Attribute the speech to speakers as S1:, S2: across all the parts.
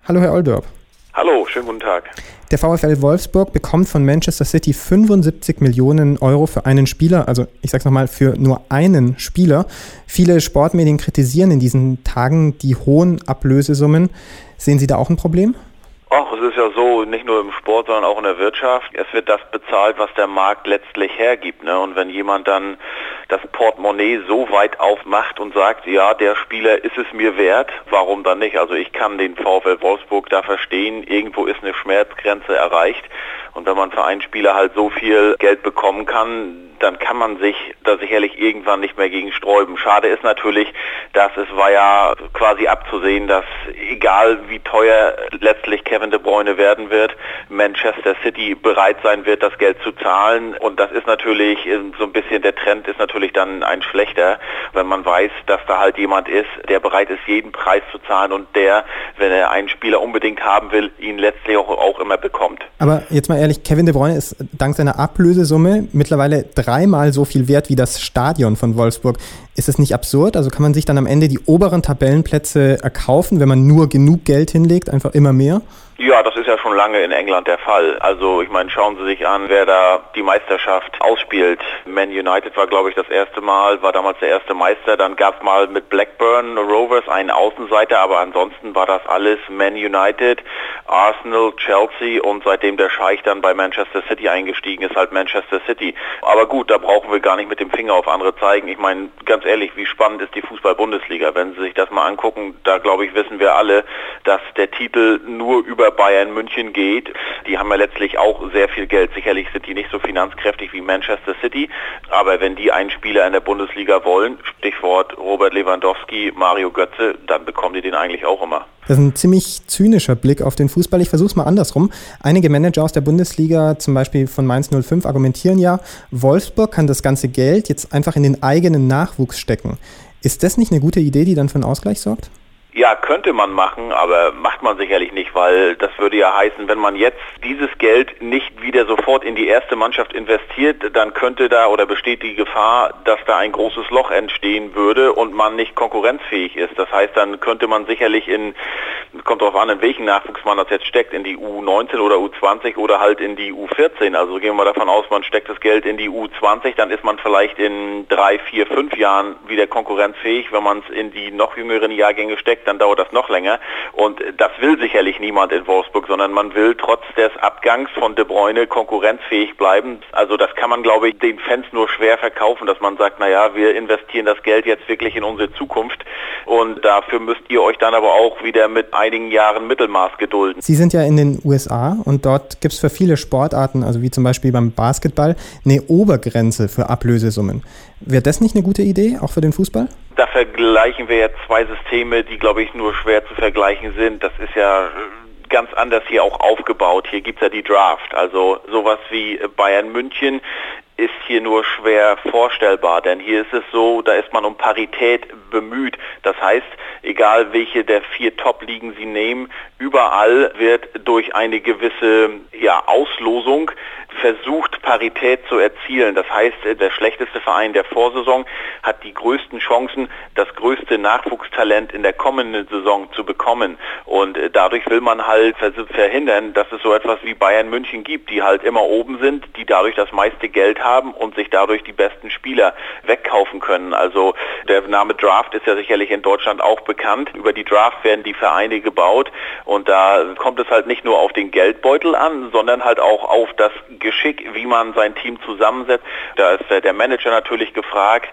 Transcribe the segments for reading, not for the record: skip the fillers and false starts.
S1: Hallo Herr Olldorp.
S2: Hallo, schönen guten Tag.
S1: Der VfL Wolfsburg bekommt von Manchester City 75 Millionen Euro für einen Spieler, also ich sag's nochmal, für nur einen Spieler. Viele Sportmedien kritisieren in diesen Tagen die hohen Ablösesummen. Sehen Sie da auch ein Problem?
S2: Ach, es ist ja so, nicht nur im Sport, sondern auch in der Wirtschaft. Es wird das bezahlt, was der Markt letztlich hergibt, ne? Und wenn jemand dann das Portemonnaie so weit aufmacht und sagt, ja, der Spieler ist es mir wert, warum dann nicht? Also ich kann den VfL Wolfsburg da verstehen, irgendwo ist eine Schmerzgrenze erreicht. Und wenn man für einen Spieler halt so viel Geld bekommen kann, dann kann man sich da sicherlich irgendwann nicht mehr gegen sträuben. Schade ist natürlich, dass es war ja quasi abzusehen, dass egal wie teuer letztlich Kevin De Bruyne werden wird, Manchester City bereit sein wird, das Geld zu zahlen. Und das ist natürlich so ein bisschen, der Trend ist natürlich dann ein schlechter, wenn man weiß, dass da halt jemand ist, der bereit ist, jeden Preis zu zahlen und der, wenn er einen Spieler unbedingt haben will, ihn letztlich auch immer bekommt.
S1: Aber jetzt mal ehrlich, Kevin De Bruyne ist dank seiner Ablösesumme mittlerweile 3-mal so viel wert wie das Stadion von Wolfsburg. Ist es nicht absurd? Also kann man sich dann am Ende die oberen Tabellenplätze erkaufen, wenn man nur genug Geld hinlegt, einfach immer mehr?
S2: Ja, das ist ja schon lange in England der Fall. Also ich meine, schauen Sie sich an, wer da die Meisterschaft ausspielt. Man United war, glaube ich, das erste Mal, war damals der erste Meister. Dann gab es mal mit Blackburn Rovers einen Außenseiter, aber ansonsten war das alles Man United, Arsenal, Chelsea und seitdem der Scheich dann bei Manchester City eingestiegen ist, halt Manchester City. Aber gut, da brauchen wir gar nicht mit dem Finger auf andere zeigen. Ich meine, ganz ehrlich, wie spannend ist die Fußball-Bundesliga? Wenn Sie sich das mal angucken, da glaube ich, wissen wir alle, dass der Titel nur über Bayern München geht. Die haben ja letztlich auch sehr viel Geld. Sicherlich sind die nicht so finanzkräftig wie Manchester City, aber wenn die einen Spieler in der Bundesliga wollen, Stichwort Robert Lewandowski, Mario Götze, dann bekommen die den eigentlich auch immer.
S1: Das ist ein ziemlich zynischer Blick auf den Fußball. Ich versuche es mal andersrum. Einige Manager aus der Bundesliga, zum Beispiel von Mainz 05, argumentieren ja, Wolfsburg kann das ganze Geld jetzt einfach in den eigenen Nachwuchs stecken. Ist das nicht eine gute Idee, die dann für einen Ausgleich sorgt?
S2: Ja, könnte man machen, aber macht man sicherlich nicht, weil das würde ja heißen, wenn man jetzt dieses Geld nicht wieder sofort in die erste Mannschaft investiert, dann könnte da oder besteht die Gefahr, dass da ein großes Loch entstehen würde und man nicht konkurrenzfähig ist. Das heißt, dann könnte man sicherlich kommt darauf an, in welchen Nachwuchs man das jetzt steckt, in die U19 oder U20 oder halt in die U14. Also gehen wir davon aus, man steckt das Geld in die U20, dann ist man vielleicht in 3, 4, 5 Jahren wieder konkurrenzfähig. Wenn man es in die noch jüngeren Jahrgänge steckt, dann dauert das noch länger. Und das will sicherlich niemand in Wolfsburg, sondern man will trotz des Abgangs von De Bruyne konkurrenzfähig bleiben. Also das kann man, glaube ich, den Fans nur schwer verkaufen, dass man sagt, naja, wir investieren das Geld jetzt wirklich in unsere Zukunft und dafür müsst ihr euch dann aber auch wieder mit einigen Jahren Mittelmaß gedulden.
S1: Sie sind ja in den USA und dort gibt es für viele Sportarten, also wie zum Beispiel beim Basketball, eine Obergrenze für Ablösesummen. Wäre das nicht eine gute Idee, auch für den Fußball?
S2: Da vergleichen wir jetzt zwei Systeme, die, glaube ich, nur schwer zu vergleichen sind. Das ist ja ganz anders hier auch aufgebaut. Hier gibt es ja die Draft. Also sowas wie Bayern München ist hier nur schwer vorstellbar, denn hier ist es so, da ist man um Parität bemüht. Das heißt, egal welche der 4 Top-Ligen Sie nehmen, überall wird durch eine gewisse Auslosung versucht, Parität zu erzielen. Das heißt, der schlechteste Verein der Vorsaison hat die größten Chancen, das größte Nachwuchstalent in der kommenden Saison zu bekommen. Und dadurch will man halt verhindern, dass es so etwas wie Bayern München gibt, die halt immer oben sind, die dadurch das meiste Geld haben und sich dadurch die besten Spieler wegkaufen können. Also der Name Draft ist ja sicherlich in Deutschland auch bekannt. Über die Draft werden die Vereine gebaut und da kommt es halt nicht nur auf den Geldbeutel an, sondern halt auch auf das Geschick, wie man sein Team zusammensetzt. Da ist der Manager natürlich gefragt.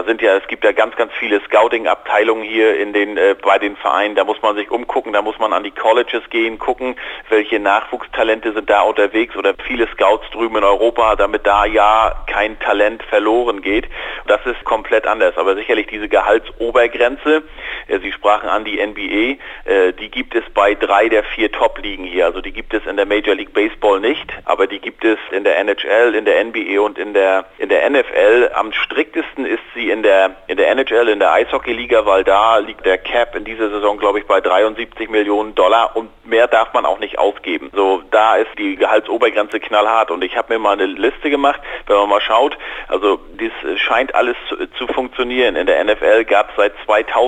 S2: Es gibt ja ganz, ganz viele Scouting-Abteilungen hier bei den Vereinen. Da muss man sich umgucken, da muss man an die Colleges gehen, gucken, welche Nachwuchstalente sind da unterwegs oder viele Scouts drüben in Europa, damit da ja kein Talent verloren geht. Das ist komplett anders. Aber sicherlich diese Gehaltsobergrenze, Sie sprachen an die NBA, die gibt es bei 3 der 4 Top-Ligen hier. Also die gibt es in der Major League Baseball nicht, aber die gibt es in der NHL, in der NBA und in der NFL. Am striktesten ist sie in der NHL, in der Eishockey-Liga, weil da liegt der Cap in dieser Saison, glaube ich, bei $73 Millionen und mehr darf man auch nicht ausgeben. So, da ist die Gehaltsobergrenze knallhart und ich habe mir mal eine Liste gemacht, wenn man mal schaut, also das scheint alles zu funktionieren. In der NFL gab es seit 2000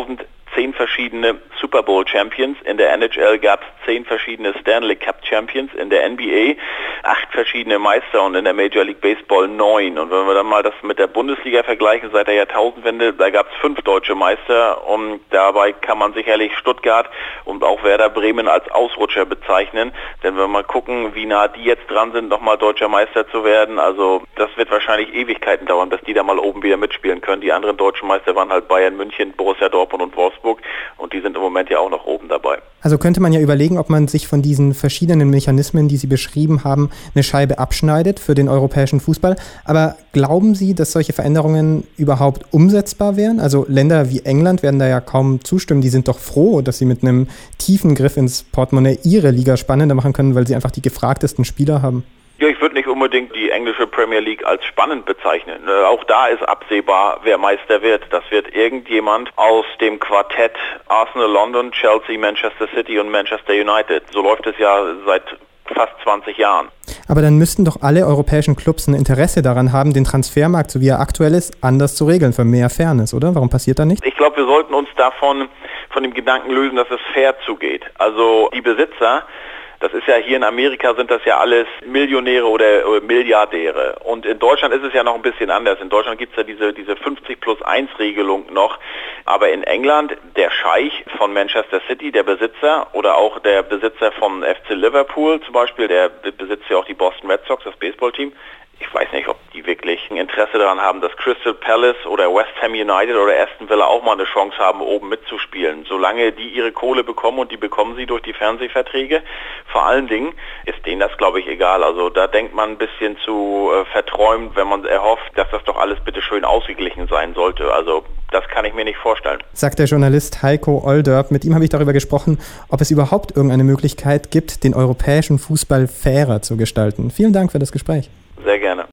S2: 10 verschiedene Super Bowl Champions. In der NHL gab es 10 verschiedene Stanley Cup Champions. In der NBA 8 verschiedene Meister und in der Major League Baseball 9. Und wenn wir dann mal das mit der Bundesliga vergleichen, seit der Jahrtausendwende, da gab es 5 deutsche Meister und dabei kann man sicherlich Stuttgart und auch Werder Bremen als Ausrutscher bezeichnen. Denn wenn wir mal gucken, wie nah die jetzt dran sind, nochmal deutscher Meister zu werden, also das wird wahrscheinlich Ewigkeiten dauern, bis die da mal oben wieder mitspielen können. Die anderen deutschen Meister waren halt Bayern München, Borussia Dortmund und Wolfsburg und die sind im Moment ja auch noch oben dabei.
S1: Also könnte man ja überlegen, ob man sich von diesen verschiedenen Mechanismen, die Sie beschrieben haben, eine Scheibe abschneidet für den europäischen Fußball. Aber glauben Sie, dass solche Veränderungen überhaupt umsetzbar wären? Also Länder wie England werden da ja kaum zustimmen. Die sind doch froh, dass sie mit einem tiefen Griff ins Portemonnaie ihre Liga spannender machen können, weil sie einfach die gefragtesten Spieler haben.
S2: Ja, ich würde nicht unbedingt die englische Premier League als spannend bezeichnen. Auch da ist absehbar, wer Meister wird. Das wird irgendjemand aus dem Quartett Arsenal London, Chelsea, Manchester City und Manchester United. So läuft es ja seit fast 20 Jahren.
S1: Aber dann müssten doch alle europäischen Clubs ein Interesse daran haben, den Transfermarkt, so wie er aktuell ist, anders zu regeln, für mehr Fairness, oder? Warum passiert da nichts?
S2: Ich glaube, wir sollten uns von dem Gedanken lösen, dass es fair zugeht. Also die Besitzer, das ist ja hier in Amerika, sind das ja alles Millionäre oder Milliardäre. Und in Deutschland ist es ja noch ein bisschen anders. In Deutschland gibt es ja diese 50+1-Regelung noch. Aber in England, der Scheich von Manchester City, der Besitzer, oder auch der Besitzer von FC Liverpool zum Beispiel, der besitzt ja auch die Boston Red Sox, das Baseballteam. Ich weiß nicht, ob die wirklich ein Interesse daran haben, dass Crystal Palace oder West Ham United oder Aston Villa auch mal eine Chance haben, oben mitzuspielen. Solange die ihre Kohle bekommen, und die bekommen sie durch die Fernsehverträge, vor allen Dingen ist denen das, glaube ich, egal. Also da denkt man ein bisschen zu verträumt, wenn man erhofft, dass das doch alles bitte schön ausgeglichen sein sollte. Also das kann ich mir nicht vorstellen.
S1: Sagt der Journalist Heiko Olderb. Mit ihm habe ich darüber gesprochen, ob es überhaupt irgendeine Möglichkeit gibt, den europäischen Fußball fairer zu gestalten. Vielen Dank für das Gespräch.
S2: Sehr gerne.